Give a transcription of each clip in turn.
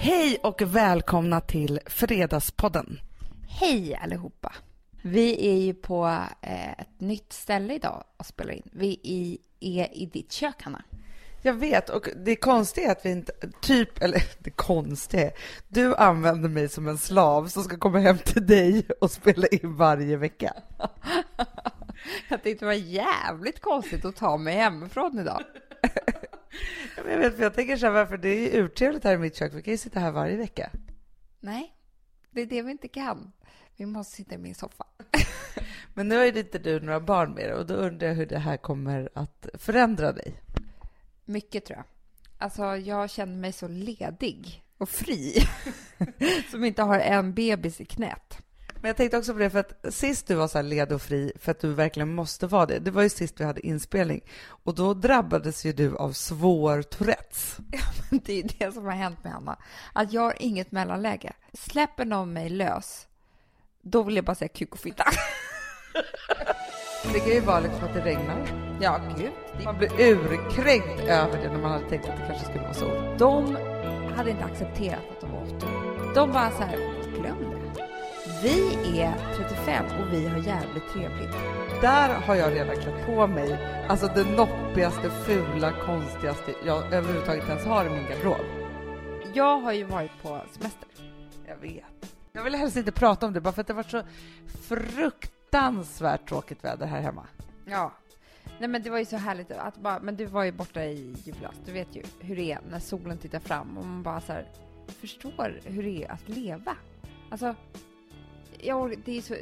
Hej och välkomna till Fredagspodden. Hej allihopa. Vi är ju på ett nytt ställe idag och spelar in. Vi är i ditt kök, Hanna. Jag vet, och det konstiga är att vi inte, det konstiga är, du använder mig som en slav som ska komma hem till dig och spela in varje vecka. Jag tyckte det var jävligt konstigt att ta mig hemifrån idag. Jag vet, för jag tänker så här, varför det är urtrevligt här i mitt kök, vi kan ju sitta här varje vecka. Nej, det är det vi inte kan. Vi måste sitta i min soffa. Men nu har ju inte du några barn med och då undrar jag hur det här kommer att förändra dig. Mycket tror jag. Alltså jag känner mig så ledig och fri. Som inte har en bebis i knät. Men jag tänkte också på det, för att sist du var så här led och fri för att du verkligen måste vara det. Det var ju sist vi hade inspelning. Och då drabbades ju du av svår Tourettes. Ja, men det är det som har hänt med Hanna. Att jag har inget mellanläge. Släpper någon mig lös, då vill jag bara säga kuk och fitta. Det kan ju vara liksom att det regnar. Ja, gud. Man blir urkränkt över det när man hade tänkt att det kanske skulle vara sol. De hade inte accepterat att de var 80. De var så här, glöm det. Vi är 35 och vi har jävligt trevligt. Där har jag redan klätt på mig, alltså det noppigaste, fula, konstigaste jag överhuvudtaget ens har i min garderob. Jag har ju varit på semester. Jag vet. Jag vill helst inte prata om det, bara för att det har varit så fruktansvärt tråkigt väder här hemma. Ja. Nej, men det var ju så härligt att bara, men du var ju borta i julas. Du vet ju hur det är när solen tittar fram och man bara så här förstår hur det är att leva. Alltså det är så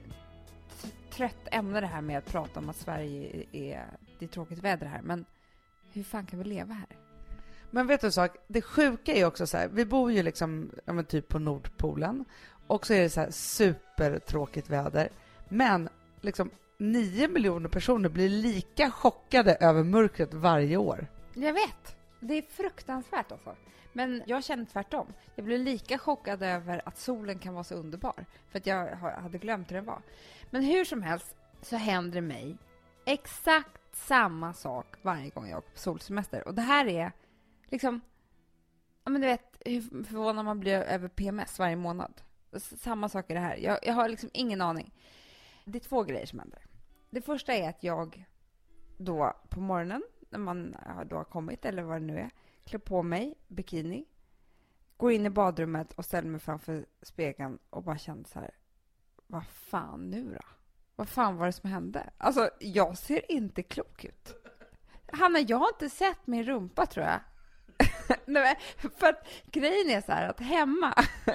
trött ämne det här med att prata om att Sverige det är tråkigt väder här, men hur fan kan vi leva här? Men vet du en sak, det sjuka är också så här, vi bor ju liksom typ på Nordpolen och så är det så här supertråkigt väder, men liksom 9 miljoner personer blir lika chockade över mörkret varje år. Jag vet, det är fruktansvärt alltså. Men jag känner tvärtom. Jag blev lika chockad över att solen kan vara så underbar. För att jag hade glömt hur den var. Men hur som helst så händer det mig exakt samma sak varje gång jag åker på solsemester. Och det här är liksom, ja men du vet hur förvånad man blir över PMS varje månad. Samma sak är det här. Jag har liksom ingen aning. Det är 2 grejer som händer. Det första är att jag då på morgonen när man då har kommit eller vad det nu är, klär på mig bikini, går in i badrummet och ställer mig framför spegeln och bara känner så här, vad fan nu då? Vad fan var det som hände? Alltså, jag ser inte klok ut. Hanna, jag har inte sett min rumpa tror jag. Nej, för att grejen är så här att hemma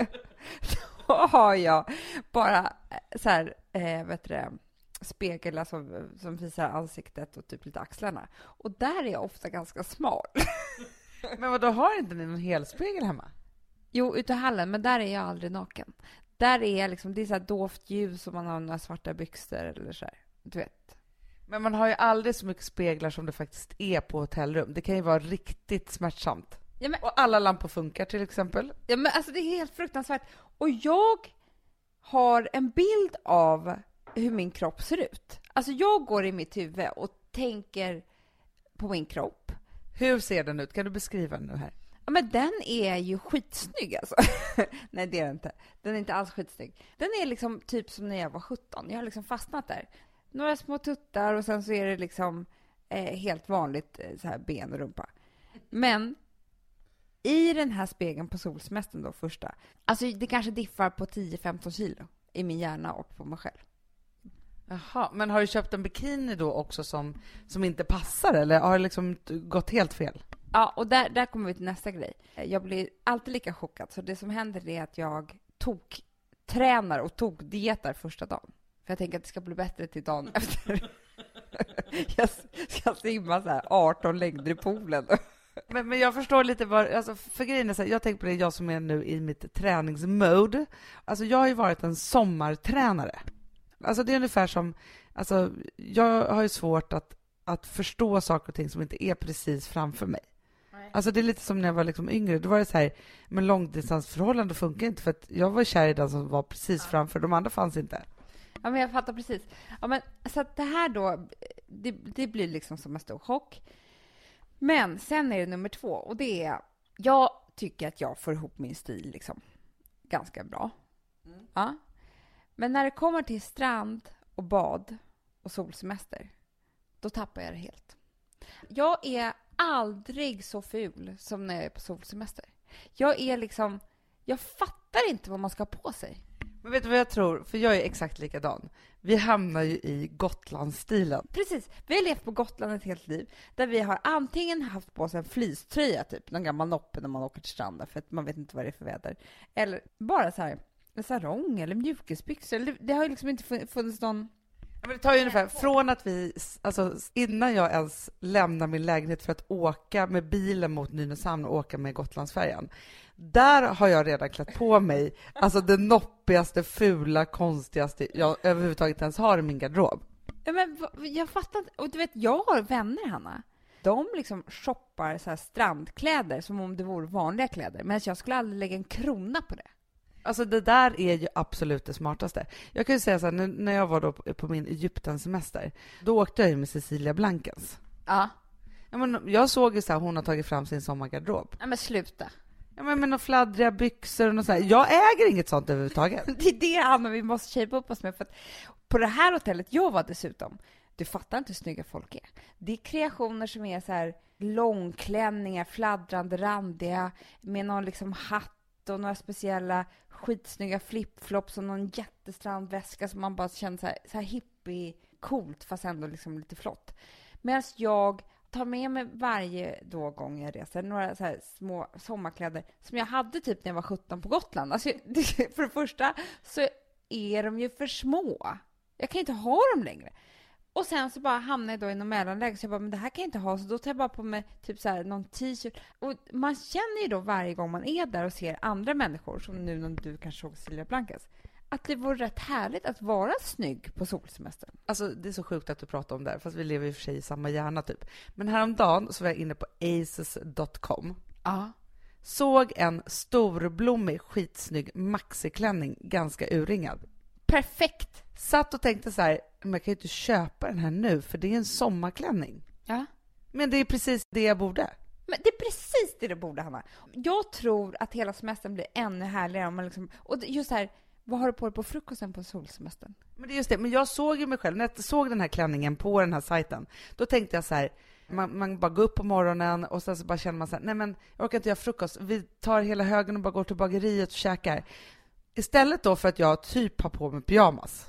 då har jag bara så här, spegel alltså, som visar ansiktet och typ lite axlarna. Och där är jag ofta ganska smal. Men vad då har inte ni någon helspegel hemma? Jo, ute i hallen, men där är jag aldrig naken. Där är jag liksom, det är så här dovt ljus och man har några svarta byxor eller så här, du vet. Men man har ju aldrig så mycket speglar som det faktiskt är på hotellrum. Det kan ju vara riktigt smärtsamt. Ja, men, och alla lampor funkar till exempel. Ja, men alltså det är helt fruktansvärt. Och jag har en bild av hur min kropp ser ut. Alltså jag går i mitt huvud och tänker på min kropp. Hur ser den ut? Kan du beskriva den nu här? Ja, men den är ju skitsnygg alltså. Nej, det är den inte. Den är inte alls skitsnygg. Den är liksom typ som när jag var 17. Jag har liksom fastnat där. Några små tuttar och sen så är det liksom helt vanligt så här ben och rumpa. Men i den här spegeln på solsemestern då första. Alltså det kanske diffar på 10-15 kilo i min hjärna och på mig själv. Jaha, men har du köpt en bikini då också som inte passar eller har det liksom gått helt fel? Ja, och där kommer vi till nästa grej. Jag blir alltid lika chockad. Så det som händer är att jag tränar och dietar första dagen. För jag tänker att det ska bli bättre till dagen efter. Jag ska simma så här 18 längder i poolen. Men jag förstår lite alltså för grejen är så här, jag tänker på det, jag som är nu i mitt träningsmode. Alltså jag har ju varit en sommartränare. Alltså det är ungefär som, alltså jag har ju svårt att förstå saker och ting som inte är precis framför mig. Nej. Alltså det är lite som när jag var liksom yngre. Då var det så här, men långdistansförhållande funkar inte för att jag var kär i den som var precis framför. De andra fanns inte. Ja, men jag fattar precis. Ja, men så att det här då, det blir liksom som en stor chock. Men sen är det nummer 2 och det är, jag tycker att jag får ihop min stil liksom ganska bra. Ja. Men när det kommer till strand och bad och solsemester, då tappar jag det helt. Jag är aldrig så ful som när jag är på solsemester. Jag fattar inte vad man ska ha på sig. Men vet du vad jag tror? För jag är exakt likadan. Vi hamnar ju i Gotlandsstilen. Precis. Vi har levt på Gotland ett helt liv. Där vi har antingen haft på oss en fleecetröja, typ någon gammal noppe när man åker till stranden. För att man vet inte vad det är för väder. Eller bara så här en sarong eller mjukisbyxor. Det har ju liksom inte funnits någon... Men det tar ju ungefär från att vi, alltså innan jag ens lämnar min lägenhet för att åka med bilen mot Nynäshamn och åka med Gotlandsfärjan. Där har jag redan klätt på mig alltså det noppigaste, fula, konstigaste jag överhuvudtaget ens har i min garderob. Ja, men jag fattar inte. Och du vet, jag har vänner, Hanna. De liksom shoppar så här strandkläder som om det vore vanliga kläder. Men jag skulle aldrig lägga en krona på det. Alltså det där är ju absolut det smartaste. Jag kan ju säga så här, när jag var då på min Egypten-semester, då åkte jag ju med Cecilia Blankens. Ja. Ja, men jag såg ju så här, hon har tagit fram sin sommargarderob. Ja, men sluta. Ja, men med några fladdriga byxor och något så här. Jag äger inget sånt överhuvudtaget. Det är det, Anna, vi måste shape upp oss med. För att på det här hotellet jag var dessutom, du fattar inte hur snygga folk är. Det är kreationer som är så här långklänningar, fladdrande, randiga, med någon liksom hatt och några speciella skitsnygga flipflops och någon jättestrandväska som man bara känner så här hippie, coolt fast ändå liksom lite flott. Medan jag tar med mig varje gång jag reser några så här små sommarkläder som jag hade typ när jag var 17 på Gotland. Alltså, för det första så är de ju för små. Jag kan inte ha dem längre. Och sen så bara hamnar jag då i någon mellanläge så jag bara, men det här kan jag inte ha. Så då tar jag bara på mig typ så här någon t-shirt. Och man känner ju då varje gång man är där och ser andra människor, som nu när du kanske såg Cecilia Blankens, att det vore rätt härligt att vara snygg på solsemestern. Alltså det är så sjukt att du pratar om det här, fast vi lever i och för sig i samma hjärna typ. Men häromdagen så var jag inne på aces.com. Ja. Såg en storblommig, skitsnygg maxiklänning, ganska urringad. Perfekt! Satt och tänkte så här, men jag kan ju inte köpa den här nu, för det är en sommarklänning. Ja. Men det är precis det jag borde. Men det är precis det du borde, Hanna. Jag tror att hela semestern blir ännu härligare om man liksom... Och just så här, vad har du på dig på frukosten på solsemestern? Men det är just det, men jag såg ju mig själv, när jag såg den här klänningen på den här sajten, då tänkte jag så här, man bara går upp på morgonen och sen så bara känner man så här, nej men jag orkar inte göra frukost, vi tar hela högen och bara går till bageriet och käkar. Istället då för att jag typ har på mig pyjamas.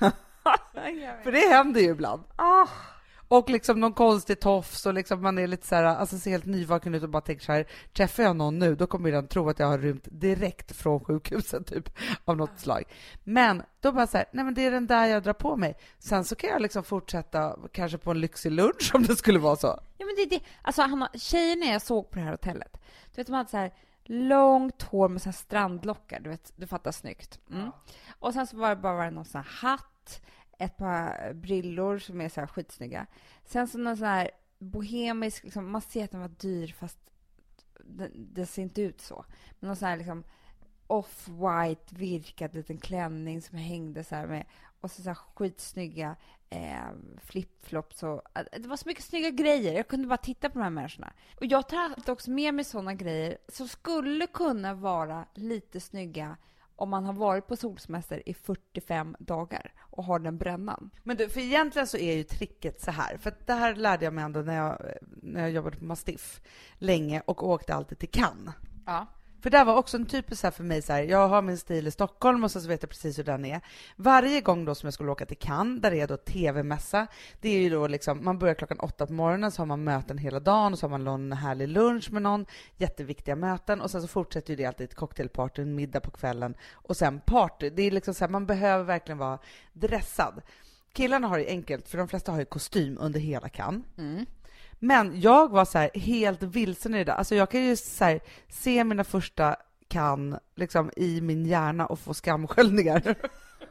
För det händer ju ibland. Och liksom någon konstig tofs och liksom man är lite så här, alltså ser helt nyvaken ut och bara tänker så här, träffar jag någon nu, då kommer den tro att jag har rymt direkt från sjukhuset typ av något slag. Men då bara så här, nej men det är den där jag drar på mig. Sen så kan jag liksom fortsätta kanske på en lyxig lunch om det skulle vara så. Ja, men det är det. Alltså Hanna, tjejerna jag såg på det här hotellet, du vet, de hade så här långt hår med så här strandlockar, du vet, du fattar, snyggt. Ja. Och sen så var det bara någon sån här hatt, ett par brillor som är så här skitsnygga. Sen så någon sån här bohemisk, liksom, man ser att den var dyr fast det ser inte ut så. Men någon sån här liksom off-white virkad liten klänning som hängde så här med, och så här skitsnygga flipflops och det var så mycket snygga grejer. Jag kunde bara titta på de här människorna. Och jag tar också med mig såna grejer som skulle kunna vara lite snygga om man har varit på solsemester i 45 dagar och har den brännan. Men du, för egentligen så är ju tricket så här, för att det här lärde jag mig ändå när jag jobbade på Mastiff länge och åkte alltid till Cannes. Ja. För det var också en typ så här för mig så här, jag har min stil i Stockholm och så vet jag precis hur den är. Varje gång då som jag skulle åka till Cannes, där det är då tv-mässa, det är ju då liksom, man börjar 8:00 på morgonen, så har man möten hela dagen och så har man någon härlig lunch med någon, jätteviktiga möten, och sen så fortsätter ju det alltid ett cocktailparty, en middag på kvällen och sen party. Det är liksom så här, man behöver verkligen vara dressad. Killarna har det enkelt, för de flesta har ju kostym under hela Cannes. Men jag var så här helt vilsen i det där. Alltså jag kan ju så här se mina första Cannes liksom i min hjärna och få skamsköljningar.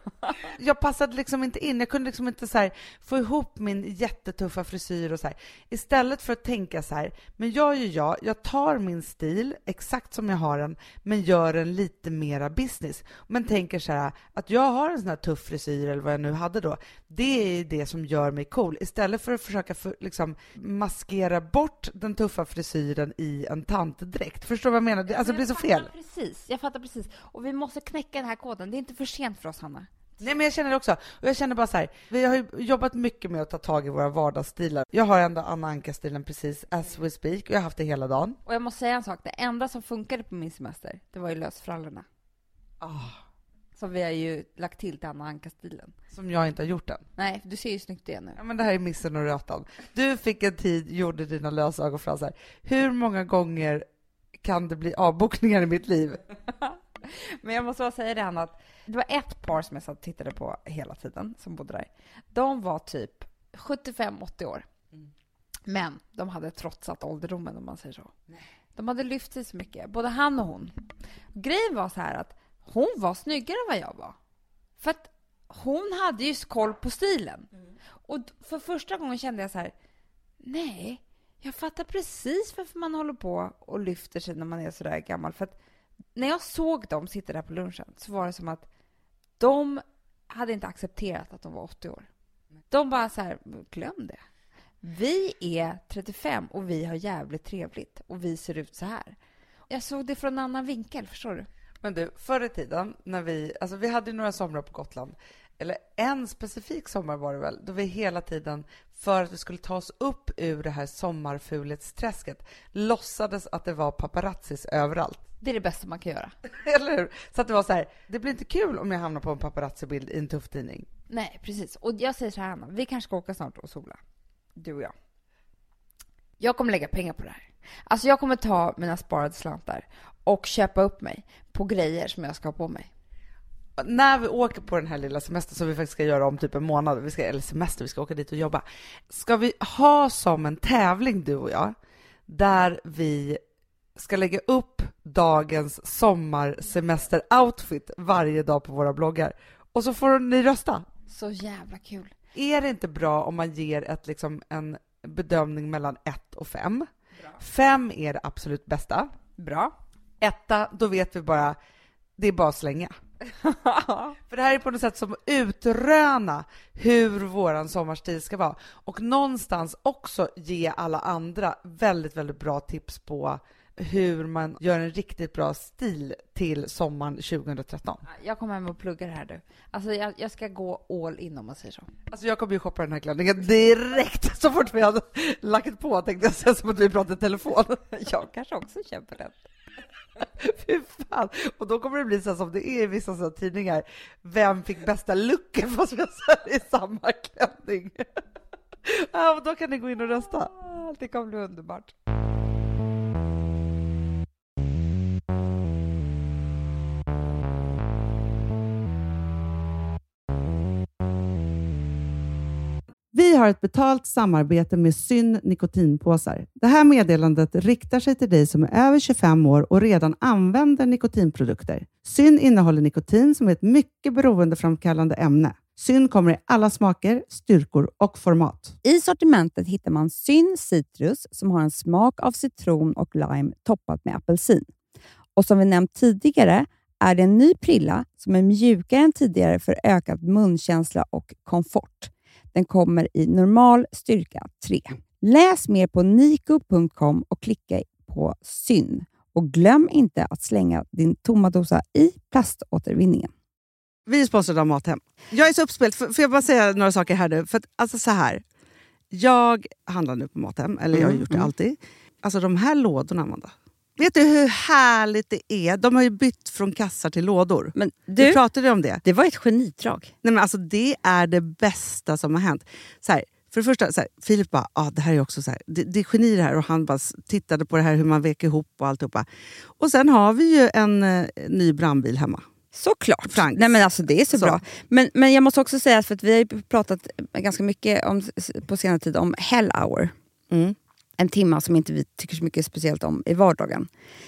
Jag passade liksom inte in. Jag kunde liksom inte så här få ihop min jättetuffa frisyr och så här. Istället för att tänka så här, men jag tar min stil exakt som jag har den, men gör den lite mera business. Men tänker så här, att jag har en sån här tuff frisyr eller vad jag nu hade då, det är det som gör mig cool. Istället för att försöka liksom maskera bort den tuffa frisyren i en tantdräkt. Förstår du vad jag menar? Alltså det blir så fel. Jag fattar precis. Och vi måste knäcka den här koden. Det är inte för sent för oss, Hanna. Nej, men jag känner det också. Och jag känner bara så här, vi har ju jobbat mycket med att ta tag i våra vardagsstilar. Jag har ändå Anna Anka-stilen precis as we speak, och jag har haft det hela dagen. Och jag måste säga en sak, det enda som funkade på min semester, det var ju lösfrallorna. Som vi har ju lagt till Anna Anka-stilen. Som jag inte har gjort än. Nej, du ser ju snyggt det nu. Ja, men det här är missen och rötan. Du fick en tid, gjorde dina lösögonfransar. Hur många gånger kan det bli avbokningar i mitt liv? Men jag måste bara säga det, Anna, att det var ett par som jag satt och tittade på hela tiden som bodde där. De var typ 75-80 år. Men de hade trotsat ålderdomen, om man säger så. De hade lyft sig så mycket, både han och hon. Grejen var så här att hon var snyggare än vad jag var. För att hon hade ju koll på stilen. Och för första gången kände jag så här, nej, jag fattar precis varför man håller på och lyfter sig när man är så där gammal. För att när jag såg dem sitta där på lunchen så var det som att de hade inte accepterat att de var 80 år. De bara så här, glöm det. Vi är 35 och vi har jävligt trevligt och vi ser ut så här. Jag såg det från en annan vinkel, förstår du? Men du, förr i tiden när vi hade några somrar på Gotland, eller en specifik sommar var det väl, då vi hela tiden, för att vi skulle ta oss upp ur det här sommarfulhetsträsket, låtsades att det var paparazzis överallt. Det är det bästa man kan göra. Eller hur? Så att det var så här, det blir inte kul om jag hamnar på en paparazzi-bild i en tuff tidning. Nej, precis. Och jag säger så här, Anna, vi kanske ska åka snart och sola. Du och jag. Jag kommer lägga pengar på det här. Alltså jag kommer ta mina sparade slantar och köpa upp mig på grejer som jag ska ha på mig. När vi åker på den här lilla semestern som vi faktiskt ska göra om typ en månad, vi ska åka dit och jobba. Ska vi ha som en tävling, du och jag, där vi ska lägga upp dagens sommarsemester-outfit varje dag på våra bloggar. Och så får ni rösta. Så jävla kul. Är det inte bra om man ger en bedömning mellan 1 och 5? 5 är det absolut bästa. Bra. 1, då vet vi bara, det är bara att slänga. För det här är på något sätt som utröna hur våran sommarstil ska vara. Och någonstans också ge alla andra väldigt, väldigt bra tips på hur man gör en riktigt bra stil till sommaren 2013. Jag kommer hem och pluggar det här nu. Alltså jag ska gå all in, om man säger så. Alltså jag kommer ju shoppa den här klänningen direkt så fort vi hade lagt på, tänkte jag säga, som att vi pratade i telefon. Jag kanske också köper den. Fy fan. Och då kommer det bli så som det är i vissa sådana tidningar. Vem fick bästa looken fast vi har i samma klänning? Ja, och då kan ni gå in och rösta. Det kommer bli underbart. Vi har ett betalt samarbete med Syn nikotinpåsar. Det här meddelandet riktar sig till dig som är över 25 år och redan använder nikotinprodukter. Syn innehåller nikotin som är ett mycket beroendeframkallande ämne. Syn kommer i alla smaker, styrkor och format. I sortimentet hittar man Syn Citrus som har en smak av citron och lime toppat med apelsin. Och som vi nämnt tidigare är det en ny prilla som är mjukare än tidigare för ökad munkänsla och komfort. Den kommer i normal styrka 3. Läs mer på niko.com och klicka på Syn. Och glöm inte att slänga din tomma dosa i plaståtervinningen. Vi är sponsrade av Mathem. Jag är så uppspelt. Får jag bara säga några saker här nu? För att, alltså så här. Jag handlar nu på Mathem. Eller jag har gjort det alltid. Alltså de här lådorna, Amanda. Vet du hur härligt det är? De har ju bytt från kassar till lådor. Men du pratade om det. Det var ett genidrag. Nej, men alltså det är det bästa som har hänt. Så här, för det första, så här, Filip bara, det här är också så här, det är geni det här. Och han bara tittade på det här hur man veker ihop och alltihopa. Och sen har vi ju en ny brandbil hemma. Såklart. Franks. Nej, men alltså det är så bra. Men jag måste också säga, för att vi har ju pratat ganska mycket på senare tid om Hell Hour. En timma som inte vi tycker så mycket speciellt om i vardagen.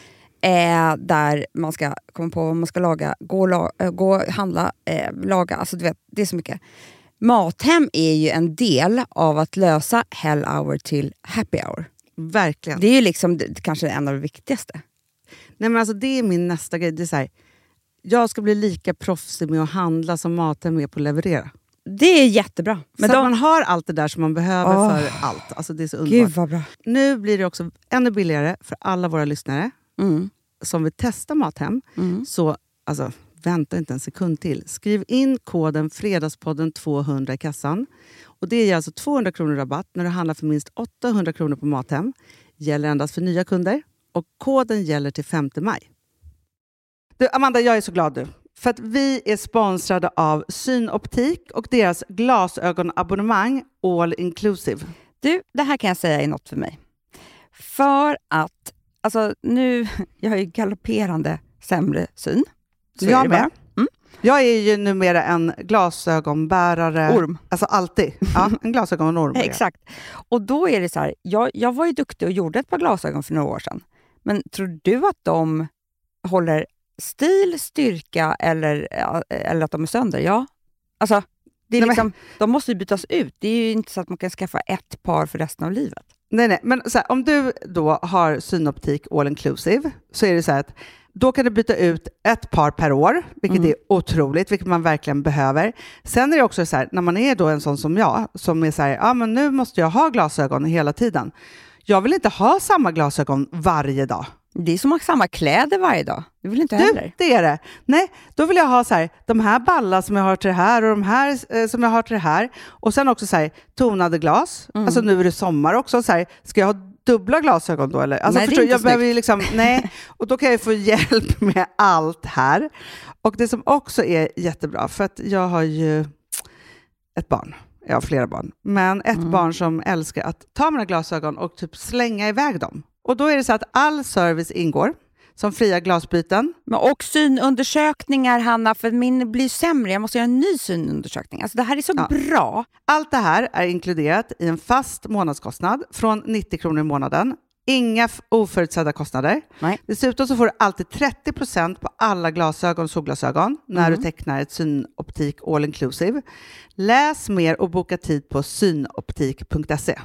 där man ska komma på vad man ska laga, gå handla, laga, alltså du vet, det är så mycket. Mathem är ju en del av att lösa hell hour till happy hour. Verkligen. Det är ju liksom kanske en av de viktigaste. Nej, men alltså, det är min nästa grej. Det är så här, jag ska bli lika proffsig med att handla som Mathem är på att leverera. Det är jättebra. Men så man har allt det där som man behöver för allt. Alltså, det är så underbart. Gud vad bra. Nu blir det också ännu billigare för alla våra lyssnare som vill testa Mathem. Så alltså, vänta inte en sekund till. Skriv in koden Fredagspodden 200 i kassan. Och det ger alltså 200 kronor rabatt när du handlar för minst 800 kronor på Mathem. Gäller endast för nya kunder. Och koden gäller till 5 maj. Du, Amanda, jag är så glad du. För att vi är sponsrade av Synoptik och deras glasögonabonnemang All Inclusive. Du, det här kan jag säga är något för mig. För att, alltså nu, jag har ju galopperande sämre syn. Så jag med. Jag är ju numera en glasögonbärare. Orm. Alltså alltid. Ja, en glasögonorm. Exakt. Och då är det så här, jag var ju duktig och gjorde ett par glasögon för några år sedan. Men tror du att de håller stil, styrka eller att de är sönder? Ja. Alltså, det är liksom, de måste ju bytas ut. Det är ju inte så att man kan skaffa ett par för resten av livet. Nej. Men så här, om du då har Synoptik All Inclusive så är det så här att då kan du byta ut ett par per år, vilket är otroligt, vilket man verkligen behöver. Sen är det också så här, när man är då en sån som jag, som är så här, men nu måste jag ha glasögon hela tiden. Jag vill inte ha samma glasögon varje dag. Det är som att ha samma kläder varje dag. Det vill inte heller. Det är det. Nej, då vill jag ha så här, de här ballar som jag har till det här och de här som jag har till det här. Och sen också så här, tonade glas. Alltså nu är det sommar också. Så här, ska jag ha dubbla glasögon då? Eller? Alltså, nej, förstår, jag behöver ju liksom, nej. Och då kan jag få hjälp med allt här. Och det som också är jättebra, för att jag har ju ett barn. Jag har flera barn. Men ett barn som älskar att ta mina glasögon och typ slänga iväg dem. Och då är det så att all service ingår. Som fria glasbyten. Och synundersökningar, Hanna, för min blir sämre. Jag måste göra en ny synundersökning. Alltså det här är så bra. Allt det här är inkluderat i en fast månadskostnad från 90 kronor i månaden. Inga oförutsedda kostnader. Nej. Dessutom så får du alltid 30% på alla glasögon och solglasögon när du tecknar ett Synoptik All Inclusive. Läs mer och boka tid på synoptik.se.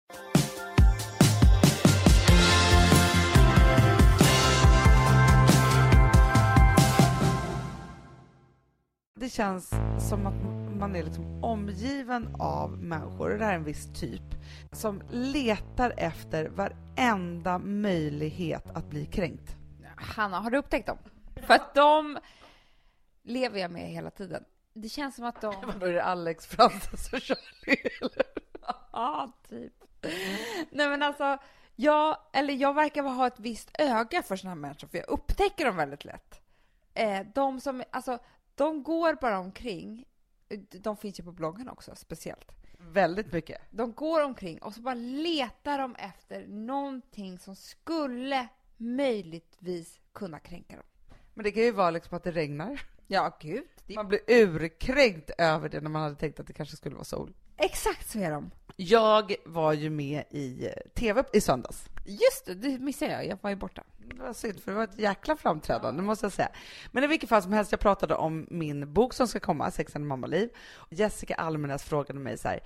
Det känns som att man är liksom omgiven av människor, och det här är en viss typ, som letar efter varenda möjlighet att bli kränkt. Hanna, har du upptäckt dem? För att de lever jag med hela tiden. Det känns som att de... Då är det Alex, Frances och Charlie, eller? Ja, typ. Nej, men alltså, jag verkar ha ett visst öga för såna här människor, för jag upptäcker dem väldigt lätt. De som, alltså... De går bara omkring, de finns ju på bloggen också speciellt. Väldigt mycket. De går omkring och så bara letar de efter någonting som skulle möjligtvis kunna kränka dem. Men det kan ju vara liksom att det regnar. Ja, gud. Man blir urkränkt över det när man hade tänkt att det kanske skulle vara sol. Exakt så är de. Jag var ju med i TV i söndags. Just det missade jag. Jag var ju borta. Det var synd, för det var ett jäkla framträdande, måste jag säga. Men i vilket fall som helst, jag pratade om min bok som ska komma, Sexande mammaliv. Jessica Almenäs frågade mig så här,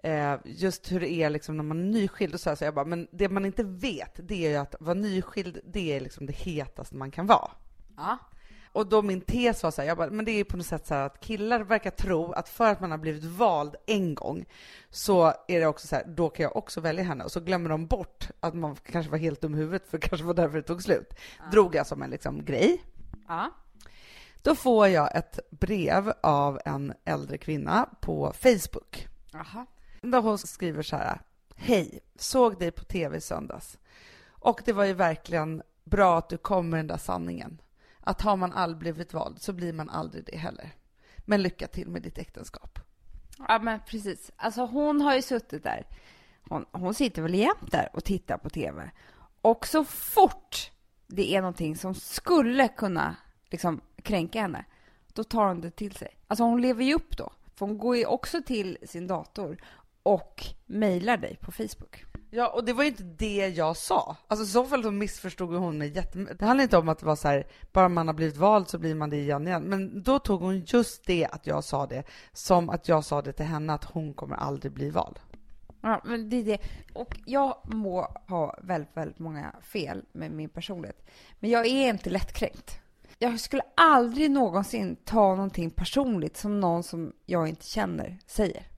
just hur det är liksom när man är nyskild. Och så jag bara, men det man inte vet, det är ju att vara nyskild, det är liksom det hetaste man kan vara. Ja. Och då min tes var så här, jag bara, men det är på något sätt så här att killar verkar tro att för att man har blivit vald en gång så är det också så här, då kan jag också välja henne. Och så glömmer de bort att man kanske var helt dum i huvudet, för kanske var därför det tog slut. Drog jag som en liksom grej. Ja. Då får jag ett brev av en äldre kvinna på Facebook. Aha. Där hon skriver så här: hej, såg dig på TV i söndags. Och det var ju verkligen bra att du kom med den där sanningen. Att har man aldrig blivit vald så blir man aldrig det heller. Men lycka till med ditt äktenskap. Ja, men precis. Alltså hon har ju suttit där. Hon sitter väl jämt där och tittar på TV. Och så fort det är någonting som skulle kunna liksom kränka henne, då tar hon det till sig. Alltså hon lever ju upp då. För hon går ju också till sin dator och mejlar dig på Facebook. Ja, och det var ju inte det jag sa. Alltså i så fall så missförstod hon mig jättemycket. Det handlar inte om att det var så här, bara man har blivit vald så blir man det igen. Men då tog hon just det att jag sa det, som att jag sa det till henne, att hon kommer aldrig bli vald. Ja, men det är det. Och jag må ha väldigt, väldigt många fel med min personlighet. Men jag är inte lättkränkt. Jag skulle aldrig någonsin ta någonting personligt som någon som jag inte känner säger.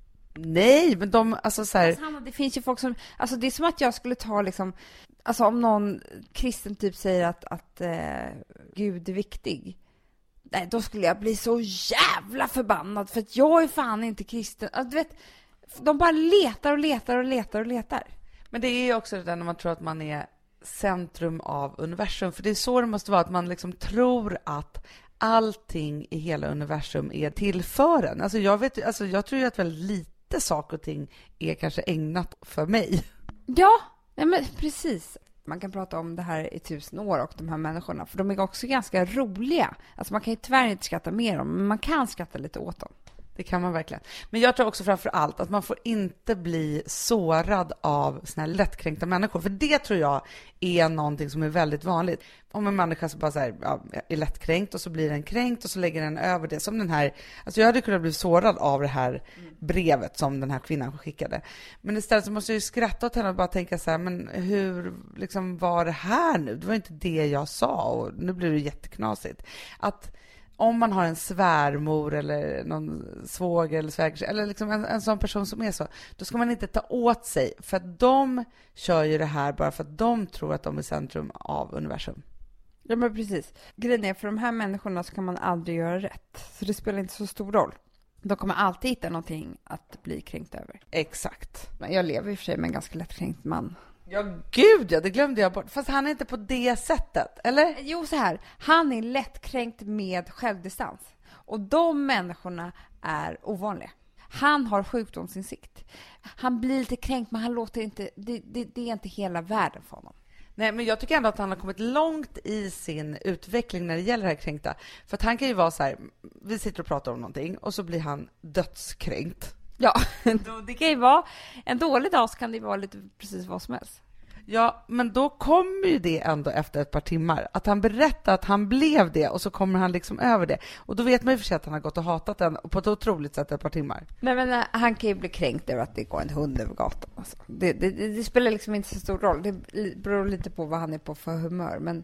Nej, men de, alltså så här... Alltså, Hanna, det finns ju folk som, alltså det är som att jag skulle ta liksom, alltså om någon kristen typ säger att Gud är viktig. Nej, då skulle jag bli så jävla förbannad för att jag är fan inte kristen. Alltså, du vet, de bara letar och letar och letar och letar. Men det är ju också det där när man tror att man är centrum av universum. För det är så det måste vara, att man liksom tror att allting i hela universum är till för en. Alltså jag tror ju att väldigt lite saker och ting är kanske ägnat för mig. Ja, nej men precis. Man kan prata om det här i 1000 år och de här människorna. För de är också ganska roliga. Alltså man kan ju tyvärr inte skratta mer dem, men man kan skratta lite åt dem. Det kan man verkligen. Men jag tror också framför allt att man får inte bli sårad av såna här lättkränkta människor. För det tror jag är någonting som är väldigt vanligt. Om en människa så bara så här, är lättkränkt och så blir den kränkt och så lägger den över det. Som den här, alltså jag hade kunnat bli sårad av det här brevet som den här kvinnan skickade. Men istället så måste jag ju skratta åt henne och bara tänka så här, men hur liksom var det här nu? Det var inte det jag sa och nu blir det jätteknasigt. Att om man har en svärmor eller någon svåger eller sväger eller liksom en sån person som är så, då ska man inte ta åt sig, för att de kör ju det här bara för att de tror att de är centrum av universum. Ja, men precis. Grejen är, för de här människorna så kan man aldrig göra rätt. Så det spelar inte så stor roll. De kommer alltid hitta någonting att bli kränkt över. Exakt. Men jag lever i och för sig med en ganska lättkränkt man. Ja, gud, ja, det glömde jag bort. Fast han är inte på det sättet, eller? Jo, så här. Han är lättkränkt med självdistans. Och de människorna är ovanliga. Han har sjukdomsinsikt. Han blir lite kränkt, men han låter inte... Det är inte hela världen för honom. Nej, men jag tycker ändå att han har kommit långt i sin utveckling när det gäller det här kränkta. För att han kan ju vara så här, vi sitter och pratar om någonting och så blir han dödskränkt. Ja, det kan ju vara en dålig dag, så kan det vara lite precis vad som helst. Ja, men då kommer ju det ändå efter ett par timmar. Att han berättar att han blev det och så kommer han liksom över det. Och då vet man ju för sig att han har gått och hatat den på ett otroligt sätt ett par timmar. Nej, men han kan ju bli kränkt över att det går en hund över gatan. Alltså. Det spelar liksom inte så stor roll. Det beror lite på vad han är på för humör. Men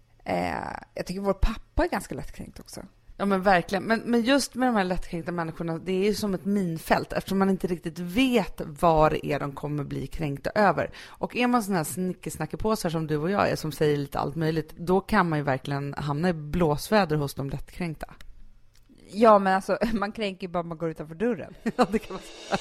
jag tycker vår pappa är ganska lättkränkt också. Ja, men verkligen. Men just med de här lättkränkta människorna, det är ju som ett minfält eftersom man inte riktigt vet vad det är de kommer bli kränkta över. Och är man sån här snickesnackepåsar som du och jag är, som säger lite allt möjligt, då kan man ju verkligen hamna i blåsväder hos de lättkränkta. Ja, men alltså, man kränker ju bara man går utanför dörren. Ja, det kan man säga.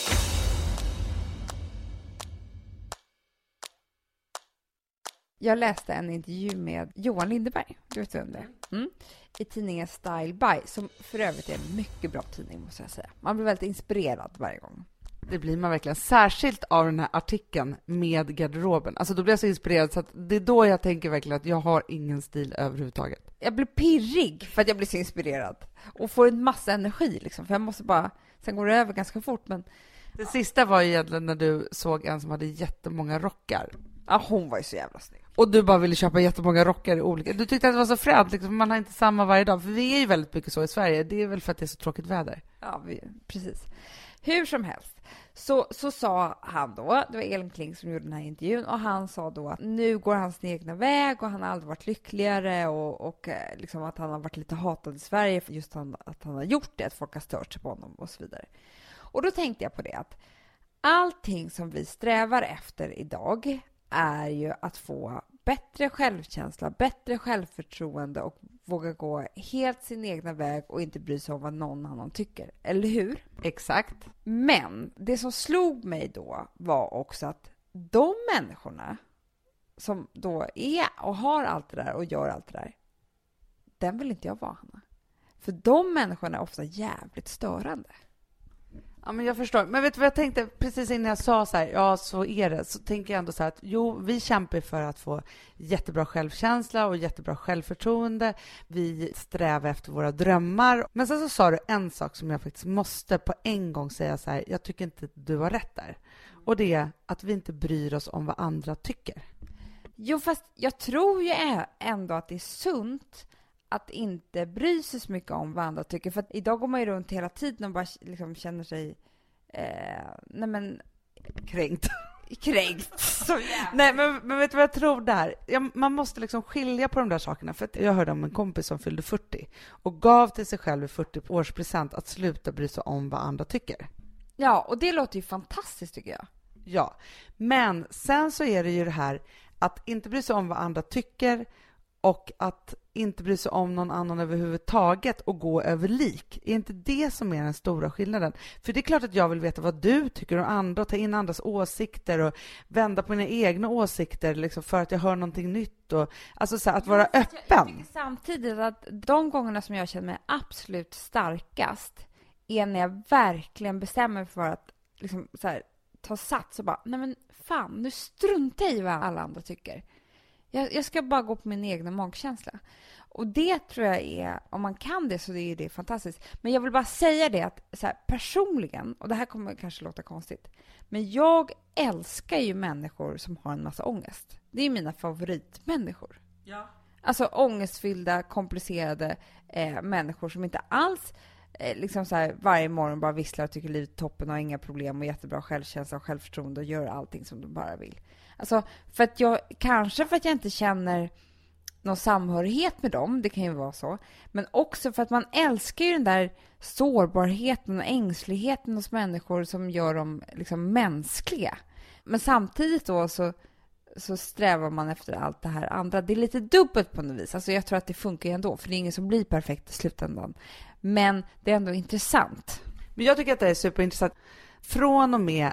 Jag läste en intervju med Johan Lindeberg, du vet vem det är, i tidningen Style By, som för övrigt är en mycket bra tidning, måste jag säga. Man blir väldigt inspirerad varje gång. Det blir man verkligen, särskilt av den här artikeln med garderoben. Alltså då blir jag så inspirerad så att det är då jag tänker verkligen att jag har ingen stil överhuvudtaget. Jag blir pirrig för att jag blir så inspirerad och får en massa energi liksom, för jag måste bara, sen går det över ganska fort, men... Det sista var ju egentligen när du såg en som hade jättemånga rockar. Ja, hon var ju så jävla snygg. Och du bara ville köpa jättemånga rockar i olika... Du tyckte att det var så fränt, liksom, man har inte samma varje dag. För vi är ju väldigt mycket så i Sverige. Det är väl för att det är så tråkigt väder. Ja, precis. Hur som helst, så sa han då, det var Elin Kling som gjorde den här intervjun, och han sa då att nu går han sin egna väg och han har aldrig varit lyckligare och liksom att han har varit lite hatad i Sverige för just att han har gjort det, att folk har stört sig på honom och så vidare. Och då tänkte jag på det, att allting som vi strävar efter idag är ju att få bättre självkänsla, bättre självförtroende och våga gå helt sin egna väg och inte bry sig om vad någon annan tycker. Eller hur? Exakt. Men det som slog mig då var också att de människorna som då är och har allt det där och gör allt det där, den vill inte jag vara, Hanna. För de människorna är ofta jävligt störande. Ja, men jag förstår. Men vet du vad jag tänkte precis innan jag sa så här, ja så är det, så tänker jag ändå så här att jo, vi kämpar för att få jättebra självkänsla och jättebra självförtroende. Vi strävar efter våra drömmar. Men sen så sa du en sak som jag faktiskt måste på en gång säga så här, jag tycker inte att du har rätt där. Och det är att vi inte bryr oss om vad andra tycker. Jo, fast jag tror ju ändå att det är sunt att inte bry sig så mycket om vad andra tycker. För att idag går man ju runt hela tiden och bara liksom känner sig Kränkt. Så Nej, men vet du vad jag tror där? Man måste liksom skilja på de där sakerna. För att jag hörde om en kompis som fyllde 40 och gav till sig själv i 40-årspresent att sluta bry sig om vad andra tycker. Ja, och det låter ju fantastiskt tycker jag. Ja, men sen så är det ju det här att inte bry sig om vad andra tycker och att inte bry sig om någon annan överhuvudtaget och gå över lik. Är inte det som är den stora skillnaden? För det är klart att jag vill veta vad du tycker om andra och ta in andras åsikter och vända på mina egna åsikter liksom för att jag hör någonting nytt. Och, alltså så här, att vara öppen. Jag tycker samtidigt att de gångerna som jag känner mig absolut starkast är när jag verkligen bestämmer mig för att liksom, så här, ta sats och bara, nej men fan, nu struntar i vad alla andra tycker. Jag ska bara gå på min egna magkänsla. Och det tror jag är, om man kan det så är det fantastiskt. Men jag vill bara säga det att så här, personligen, och det här kommer kanske låta konstigt, men jag älskar ju människor som har en massa ångest. Det är mina favoritmänniskor. Ja. Alltså ångestfyllda, komplicerade människor som inte alls liksom så här, varje morgon bara visslar och tycker livet är toppen och har inga problem och jättebra självkänsla och självförtroende och gör allting som de bara vill. Alltså, kanske för att jag inte känner någon samhörighet med dem, det kan ju vara så, men också för att man älskar ju den där sårbarheten och ängsligheten hos människor som gör dem liksom mänskliga. Men samtidigt då så strävar man efter allt det här andra. Det är lite dubbelt på något vis. Alltså jag tror att det funkar ju ändå, för det är ingen som blir perfekt i slutändan. Men det är ändå intressant. Men jag tycker att det är superintressant. Från och med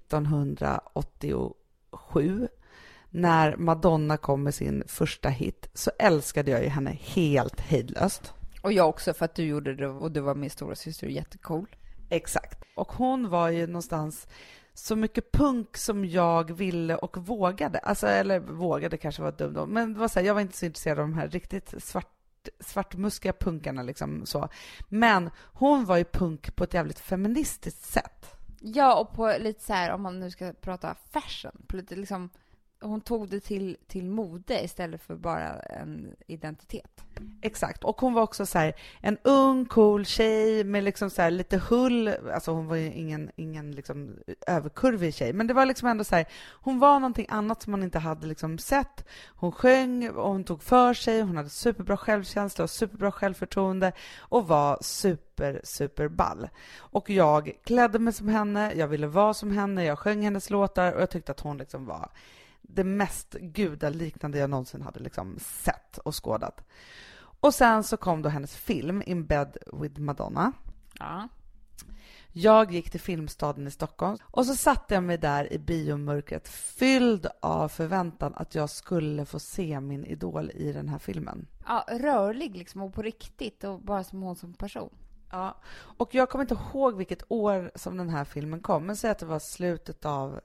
1987, när Madonna kom med sin första hit, så älskade jag ju henne helt hejdlöst. Och jag också, för att du gjorde det och du var min stora syster, jättecool. Exakt. Och hon var ju någonstans så mycket punk som jag ville och vågade. Alltså, eller vågade kanske var dumt då. Men det var så här, jag var inte så intresserad av de här riktigt svartmuskiga punkarna liksom så. Men hon var ju punk på ett jävligt feministiskt sätt. Ja, och på lite så här, om man nu ska prata fashion, på lite liksom, hon tog det till mode istället för bara en identitet. Exakt. Och hon var också så här en ung cool tjej med liksom så här lite hull, alltså hon var ju ingen liksom överkurvig tjej, men det var liksom ändå så här, hon var någonting annat som man inte hade liksom sett. Hon sjöng och hon tog för sig, hon hade superbra självkänsla och superbra självförtroende och var super ball. Och jag klädde mig som henne, jag ville vara som henne, jag sjöng hennes låtar och jag tyckte att hon liksom var det mest gudaliknande jag någonsin hade liksom sett och skådat. Och sen så kom då hennes film In Bed with Madonna. Ja. Jag gick till Filmstaden i Stockholm och så satte jag mig där i biomörkret fylld av förväntan att jag skulle få se min idol i den här filmen. Ja, rörlig liksom och på riktigt och bara som hon som person. Ja, och jag kommer inte ihåg vilket år som den här filmen kom, men säg att det var slutet av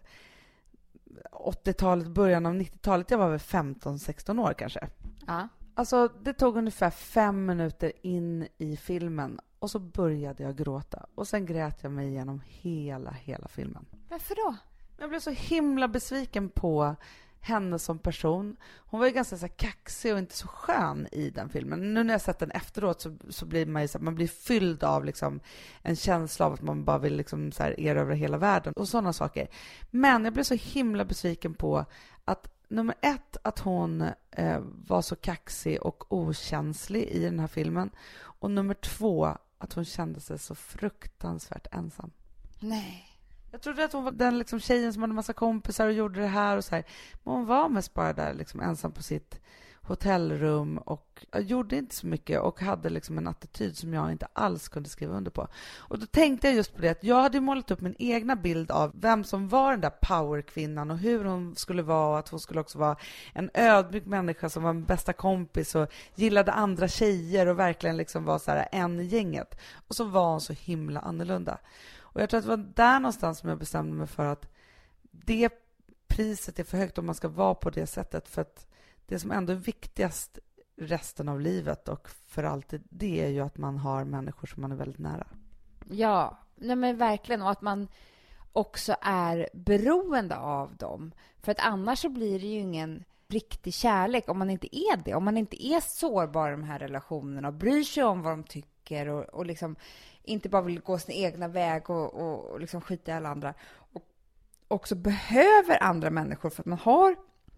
80-talet, början av 90-talet. Jag var väl 15-16 år kanske. Ja. Alltså det tog ungefär 5 minuter in i filmen och så började jag gråta. Och sen grät jag mig igenom hela filmen. Varför då? Jag blev så himla besviken på henne som person. Hon var ju ganska så här kaxig och inte så skön i den filmen. Nu när jag sett den efteråt så blir man ju så här, man blir fylld av liksom en känsla av att man bara vill liksom så här erövra hela världen och sådana saker. Men jag blev så himla besviken på att nummer 1, att hon var så kaxig och okänslig i den här filmen. Och nummer 2, att hon kände sig så fruktansvärt ensam. Nej. Jag trodde att hon var den liksom tjejen som hade massa kompisar och gjorde det här och så här. Men hon var mest bara där liksom ensam på sitt hotellrum och gjorde inte så mycket och hade liksom en attityd som jag inte alls kunde skriva under på. Och då tänkte jag just på det att jag hade målat upp min egna bild av vem som var den där powerkvinnan och hur hon skulle vara och att hon skulle också vara en ödmjuk människa som var min bästa kompis och gillade andra tjejer och verkligen liksom var så här en i gänget. Och så var hon så himla annorlunda. Och jag tror att det var där någonstans som jag bestämde mig för att det priset är för högt om man ska vara på det sättet. För att det som ändå är viktigast resten av livet och för alltid, det är ju att man har människor som man är väldigt nära. Ja, nej men verkligen. Och att man också är beroende av dem. För att annars så blir det ju ingen riktig kärlek om man inte är det. Om man inte är sårbar i de här relationerna och bryr sig om vad de tycker och liksom inte bara vill gå sin egna väg och liksom skita i alla andra. Och också behöver andra människor för att man har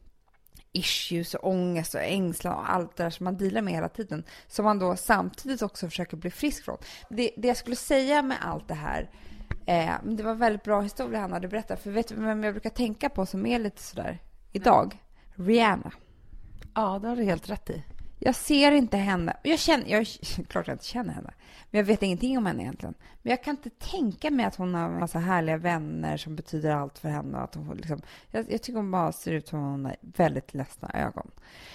issues och ångest och ängslan och allt det där som man dealar med hela tiden. Som man då samtidigt också försöker bli frisk från. Det jag skulle säga med allt det här, det var väldigt bra historia han hade berättat. För vet du vem jag brukar tänka på som är lite sådär idag? Rihanna. Ja, det har du helt rätt i. Jag ser inte henne. Klart jag inte känner henne. Men jag vet ingenting om henne egentligen. Men jag kan inte tänka mig att hon har en massa härliga vänner som betyder allt för henne. Och att hon liksom, jag tycker hon bara ser ut som hon har väldigt ledsna ögon.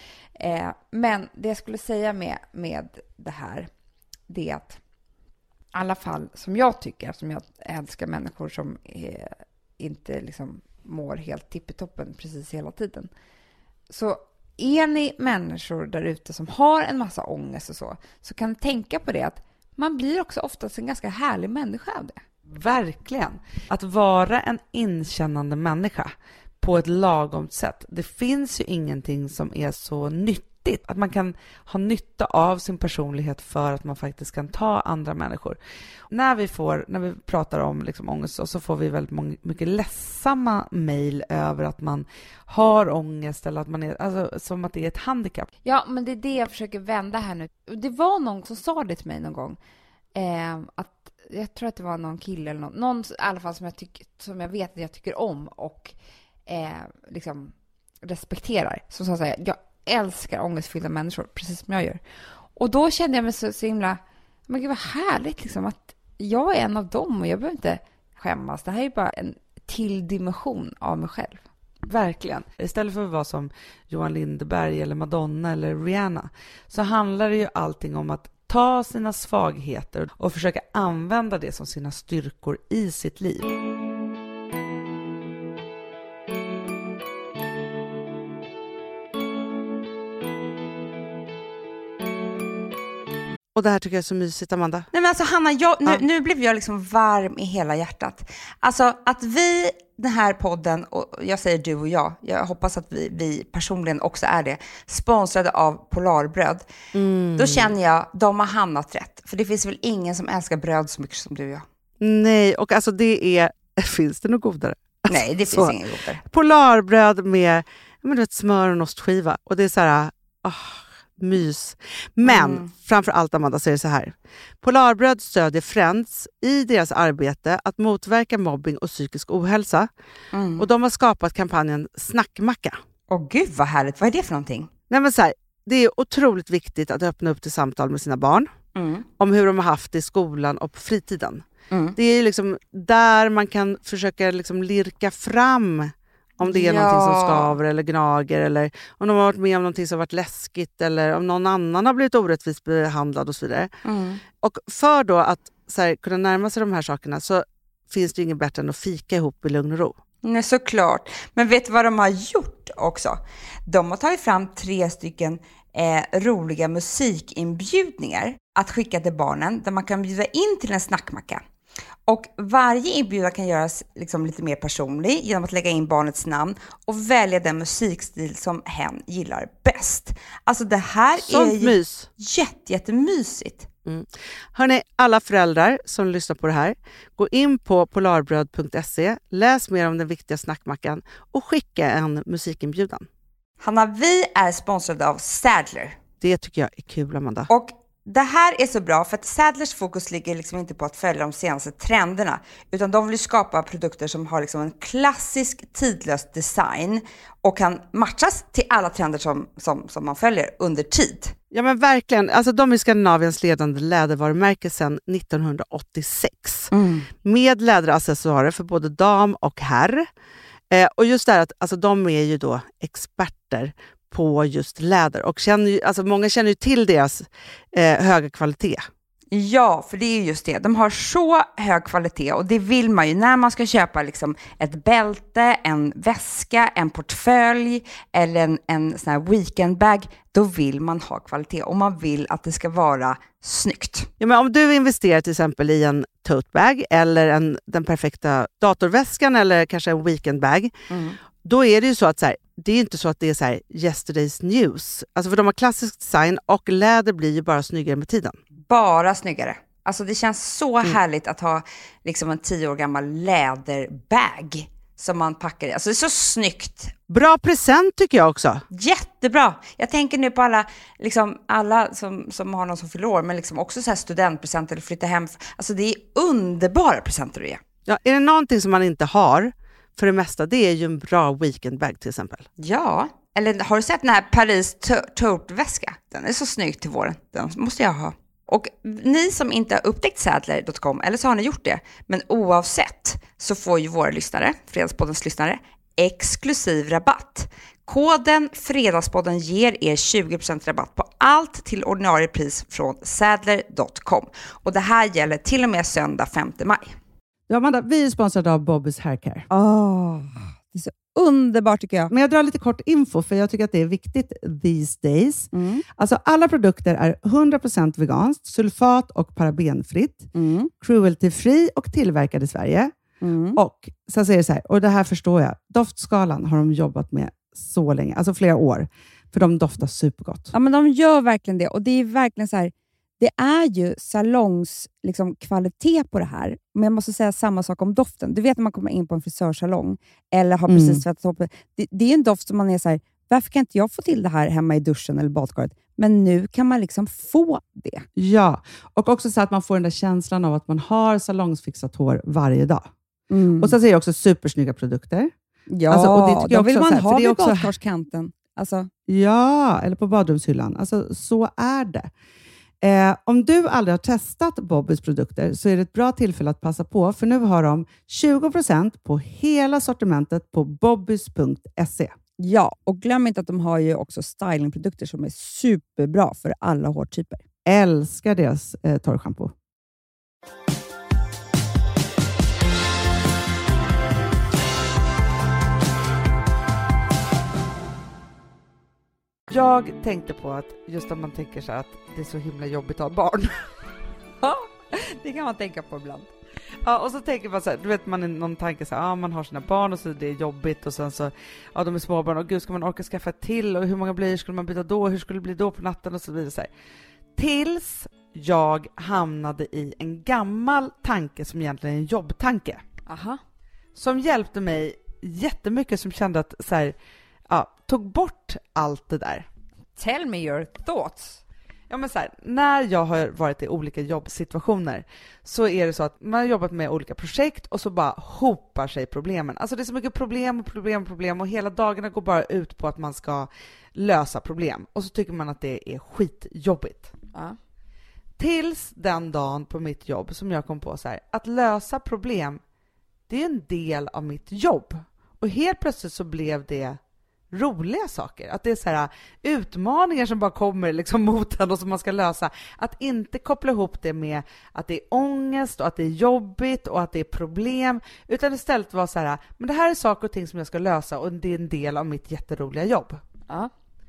Men det jag skulle säga med det här, det är att i alla fall som jag tycker, som jag älskar människor som inte liksom mår helt tippitoppen precis hela tiden. Så är ni människor där ute som har en massa ångest och så kan ni tänka på det att man blir också oftast en ganska härlig människa av det. Verkligen. Att vara en inkännande människa på ett lagomt sätt. Det finns ju ingenting som är så nyttigt. Att man kan ha nytta av sin personlighet för att man faktiskt kan ta andra människor. När vi pratar om liksom ångest så får vi väldigt mycket ledsamma mejl över att man har ångest eller att man är, alltså, som att det är ett handikapp. Ja, men det är det jag försöker vända här nu. Det var någon som sa det till mig någon gång. Att jag tror att det var någon kille eller någon i alla fall som jag vet att jag tycker om och liksom respekterar. Som sa så här, jag älskar ångestfyllda människor, precis som jag gör. Och då kände jag mig så himla, men gud vad härligt liksom, att jag är en av dem och jag behöver inte skämmas. Det här är bara en till dimension av mig själv. Verkligen. Istället för att vara som Johan Lindeberg eller Madonna eller Rihanna så handlar det ju allting om att ta sina svagheter och försöka använda det som sina styrkor i sitt liv. Och det här tycker jag är så mysigt, Amanda. Nej men alltså Hanna, nu blev jag liksom varm i hela hjärtat. Alltså att vi, den här podden, och jag säger du och jag hoppas att vi personligen också är det, sponsrade av Polarbröd. Då känner jag, de har hamnat rätt. För det finns väl ingen som älskar bröd så mycket som du och jag. Nej, och alltså det är, finns det något godare? Nej, det finns inget godare. Polarbröd med smör och ostskiva. Och det är så här, mys. Men framför allt, Amanda, så är det så här. Polarbröd stödjer Friends i deras arbete att motverka mobbing och psykisk ohälsa. Och de har skapat kampanjen Snackmacka. Åh gud vad härligt, vad är det för någonting? Nej, men så här, det är otroligt viktigt att öppna upp till samtal med sina barn om hur de har haft det i skolan och på fritiden. Det är liksom där man kan försöka liksom lirka fram om det är någonting som skaver eller gnager eller om de har varit med om någonting som har varit läskigt eller om någon annan har blivit orättvist behandlad och så vidare. Och för då att så här, kunna närma sig de här sakerna så finns det inget bättre än att fika ihop i lugn och ro. Nej, såklart. Men vet du vad de har gjort också? De har tagit fram 3 stycken roliga musikinbjudningar att skicka till barnen där man kan bjuda in till en snackmacka. Och varje inbjudan kan göras liksom lite mer personlig genom att lägga in barnets namn och välja den musikstil som hen gillar bäst. Alltså det här är ju jättemysigt. Hörrni, alla föräldrar som lyssnar på det här, gå in på polarbröd.se, läs mer om den viktiga snackmackan och skicka en musikinbjudan. Hanna, vi är sponsrade av Sadler. Det tycker jag är kul, Amanda. Och det här är så bra för att Sadlers fokus ligger liksom inte på att följa de senaste trenderna utan de vill skapa produkter som har liksom en klassisk tidlös design och kan matchas till alla trender som man följer under tid. Ja men verkligen, alltså de är Skandinaviens ledande lädervarumärke sedan 1986 med läderaccessoarer för både dam och herr. Och just det här att alltså, de är ju då experter på just läder och många känner ju till deras höga kvalitet. Ja, för det är just det. De har så hög kvalitet och det vill man ju när man ska köpa liksom ett bälte, en väska, en portfölj eller en sån här weekendbag. Då vill man ha kvalitet och man vill att det ska vara snyggt. Ja, men om du investerar till exempel i en tote bag eller den perfekta datorväskan eller kanske en weekendbag, då är det ju så att så här, det är inte så att det är så här yesterday's news. Alltså för de har klassisk design och läder blir ju bara snyggare med tiden. Bara snyggare. Alltså det känns så härligt att ha liksom en 10 år gammal läderbag som man packar i. Alltså det är så snyggt. Bra present tycker jag också. Jättebra. Jag tänker nu på alla som har någon som fyller år, men liksom också så här studentpresent eller flytta hem. Alltså det är underbara presenter att ge. Ja, är det någonting som man inte har för det mesta, det är ju en bra weekendbag till exempel. Ja, eller har du sett den här Paris tote-väska? Den är så snygg till våren. Den måste jag ha. Och ni som inte har upptäckt Sadler.com, eller så har ni gjort det, men oavsett så får ju våra lyssnare, Fredagspoddens lyssnare, exklusiv rabatt. Koden Fredagspodden ger er 20% rabatt på allt till ordinarie pris från Sadler.com. Och det här gäller till och med söndag 5 maj. Ja, Amanda, vi är sponsrade av Bobbys Haircare. Det är så underbart tycker jag. Men jag drar lite kort info för jag tycker att det är viktigt these days. Alltså alla produkter är 100% veganskt, sulfat och parabenfritt, cruelty-free och tillverkad i Sverige. Och sen säger det så här, och det här förstår jag, doftskalan har de jobbat med så länge, alltså flera år, för de doftar supergott. Ja, men de gör verkligen det och det är verkligen så här, det är ju salongs liksom, kvalitet på det här. Men jag måste säga samma sak om doften. Du vet när man kommer in på en frisörsalong eller har precis tvättat hoppet. Det är en doft som man är så här, varför kan inte jag få till det här hemma i duschen eller badkaret? Men nu kan man liksom få det. Ja, och också så att man får den där känslan av att man har salongsfixat hår varje dag. Och sen säger jag också supersnygga produkter. Ja, alltså, och det tycker jag då vill också, man så här, ha det är vid också badkarskanten. Alltså. Ja, eller på badrumshyllan. Alltså, så är det. Om du aldrig har testat Bobbys produkter så är det ett bra tillfälle att passa på, för nu har de 20% på hela sortimentet på bobbys.se. Ja, och glöm inte att de har ju också stylingprodukter som är superbra för alla hårtyper. Älskar deras torrschampo. Jag tänkte på att just om man tänker så att det är så himla jobbigt att ha barn. Ja, det kan man tänka på ibland. Ja, och så tänker man så här, du vet man är någon tanke så här, man har sina barn och så det är jobbigt och sen så, de är småbarn och gud ska man orka skaffa ett till och hur många blöjor skulle man byta då, hur skulle det bli då på natten och så vidare så här. Tills jag hamnade i en gammal tanke som egentligen är en jobbtanke. Aha. Som hjälpte mig jättemycket, som kände att så här, tog bort allt det där. Tell me your thoughts. Ja, men så här, när jag har varit i olika jobbsituationer så är det så att man har jobbat med olika projekt och så bara hopar sig problemen. Alltså det är så mycket problem och hela dagarna går bara ut på att man ska lösa problem. Och så tycker man att det är skitjobbigt. Ja. Tills den dagen på mitt jobb som jag kom på så här, att lösa problem, det är en del av mitt jobb. Och helt plötsligt så blev det roliga saker. Att det är så här utmaningar som bara kommer liksom mot en och som man ska lösa. Att inte koppla ihop det med att det är ångest och att det är jobbigt och att det är problem. Utan istället vara så här, men det här är saker och ting som jag ska lösa och det är en del av mitt jätteroliga jobb. Ja.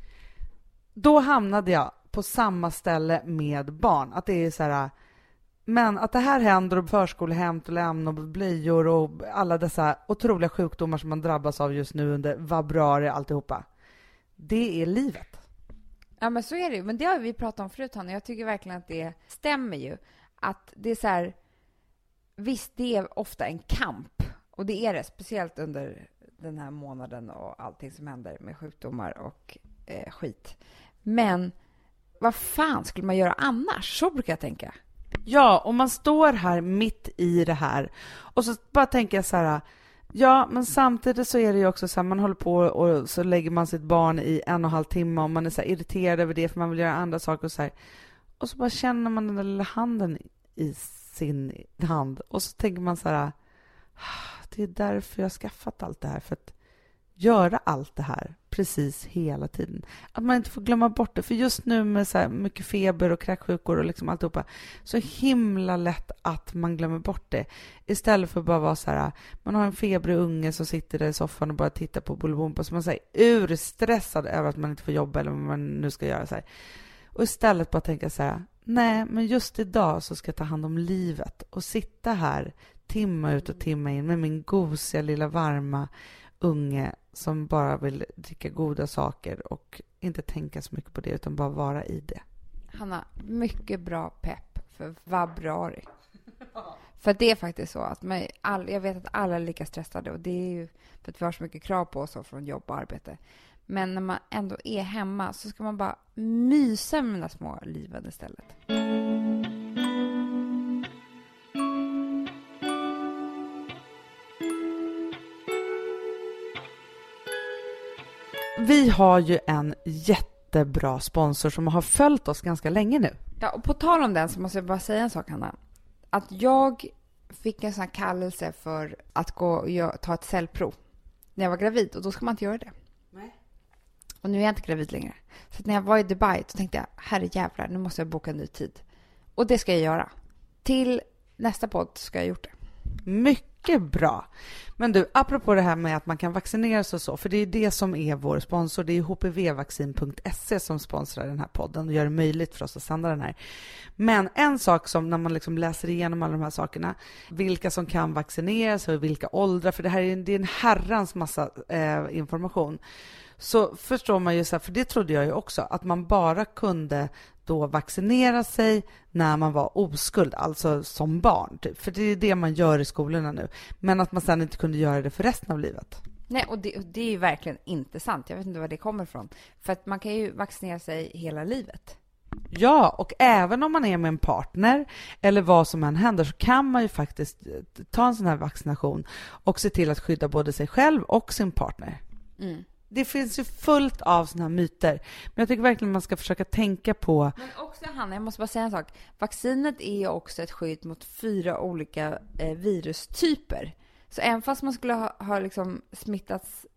Då hamnade jag på samma ställe med barn. Att det är så här, men att det här händer och förskolehem och lämna och blöjor och alla dessa otroliga sjukdomar som man drabbas av just nu under februari alltihopa. Det är livet. Ja, men så är det ju. Men det har vi pratat om förut, Hanna. Jag tycker verkligen att det stämmer ju. Att det är så här, visst det är ofta en kamp. Och det är det, speciellt under den här månaden och allting som händer med sjukdomar och skit. Men vad fan skulle man göra annars? Så brukar jag tänka. Ja, och man står här mitt i det här och så bara tänker jag så här, ja, men samtidigt så är det ju också så här, man håller på och så lägger man sitt barn i 1,5 timme och man är så här irriterad över det för man vill göra andra saker och så här. Och så bara känner man den där lilla handen i sin hand och så tänker man så här, det är därför jag har skaffat allt det här, för att göra allt det här precis hela tiden. Att man inte får glömma bort det. För just nu med så här mycket feber och kräksjukor och liksom alltihopa, så himla lätt att man glömmer bort det. Istället för att bara vara så här, man har en febrig unge som sitter där i soffan och bara tittar på Bolibompa, så man säger urstressad över att man inte får jobba eller vad man nu ska göra så här. Och istället bara tänka så här, nej, men just idag så ska jag ta hand om livet och sitta här timma ut och timma in med min gosiga lilla varma unge som bara vill dricka goda saker och inte tänka så mycket på det utan bara vara i det. Hanna, mycket bra pepp för februari. För det är faktiskt så att jag vet att alla är lika stressade, och det är ju för att vi har så mycket krav på oss från jobb och arbete. Men när man ändå är hemma så ska man bara mysa med de små liven istället. Vi har ju en jättebra sponsor som har följt oss ganska länge nu. Ja, och på tal om den så måste jag bara säga en sak, Hanna. Att jag fick en sån här kallelse för att gå och ta ett cellprov när jag var gravid, och då ska man inte göra det. Nej. Och nu är jag inte gravid längre. Så när jag var i Dubai så tänkte jag, herre jävlar, nu måste jag boka en ny tid. Och det ska jag göra. Till nästa podd ska jag ha gjort det. Mycket bra. Men du, apropå det här med att man kan vaccinera sig och så, för det är det som är vår sponsor. Det är hpvvaccin.se som sponsrar den här podden och gör det möjligt för oss att sända den här. Men en sak som när man liksom läser igenom alla de här sakerna, vilka som kan vaccineras och vilka åldrar, för det är en herrans massa information. Så förstår man ju så här, för det trodde jag ju också, att man bara kunde då vaccinera sig när man var oskuld, alltså som barn. Typ. För det är det man gör i skolorna nu. Men att man sedan inte kunde göra det för resten av livet. Nej, och det är ju verkligen inte sant. Jag vet inte var det kommer ifrån. För att man kan ju vaccinera sig hela livet. Ja, och även om man är med en partner eller vad som än händer så kan man ju faktiskt ta en sån här vaccination och se till att skydda både sig själv och sin partner. Mm. Det finns ju fullt av såna här myter. Men jag tycker verkligen man ska försöka tänka på... Men också, Hanna, jag måste bara säga en sak. Vaccinet är ju också ett skydd mot 4 olika virustyper. Så även fast man skulle ha liksom smittats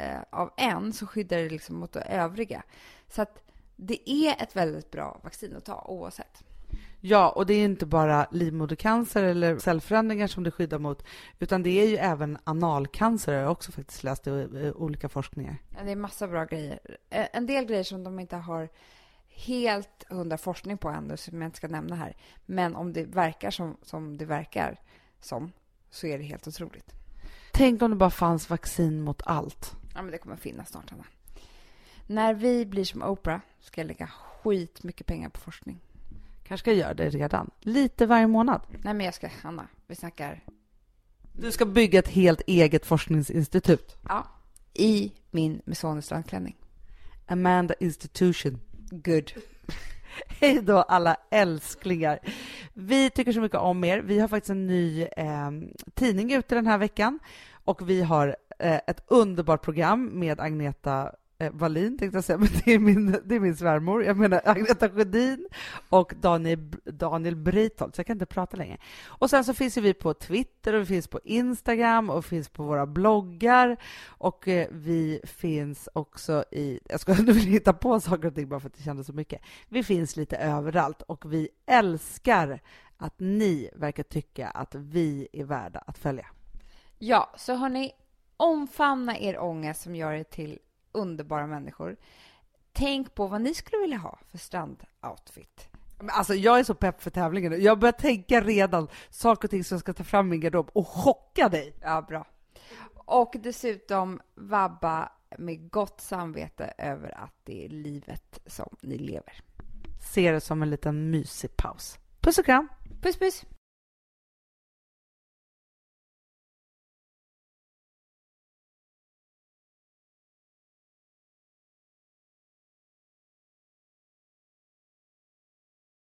av en, så skyddar det liksom mot de övriga. Så att det är ett väldigt bra vaccin att ta oavsett. Ja, och det är inte bara livmodercancer eller cellförändringar som det skyddar mot, utan det är ju även analcancer. Jag har också faktiskt läst i olika forskningar. Ja, det är massa bra grejer. En del grejer som de inte har helt 100 forskning på ännu, som jag inte ska nämna här. Men om det verkar som det verkar som, så är det helt otroligt. Tänk om det bara fanns vaccin mot allt. Ja, men det kommer finnas snart, Hanna. När vi blir som Oprah ska jag lägga skit mycket pengar på forskning. Kanske ska göra det redan. Lite varje månad. Nej, men jag ska, Hanna, vi snackar... Du ska bygga ett helt eget forskningsinstitut. Ja, i min Missoni-strandklänning. Amanda Institution. Good. Hej då alla älsklingar. Vi tycker så mycket om er. Vi har faktiskt en ny tidning ute den här veckan. Och vi har ett underbart program med Agneta Wallin, tänkte jag säga, men det är min svärmor. Jag menar Agneta Sjödin och Daniel Breitholt, så jag kan inte prata längre. Och sen så finns vi på Twitter och vi finns på Instagram och vi finns på våra bloggar och vi finns också nu vill hitta på saker och ting bara för att det kändes så mycket. Vi finns lite överallt och vi älskar att ni verkar tycka att vi är värda att följa. Ja, så hörni, omfamna er ångest som gör er till underbara människor. Tänk på vad ni skulle vilja ha för strandoutfit. Men alltså, jag är så pepp för tävlingen. Jag börjar tänka redan saker och ting som jag ska ta fram min garderob och chocka dig. Ja, bra. Och dessutom vabba med gott samvete över att det är livet som ni lever. Se det som en liten mysig paus. Puss och kram. Puss, puss.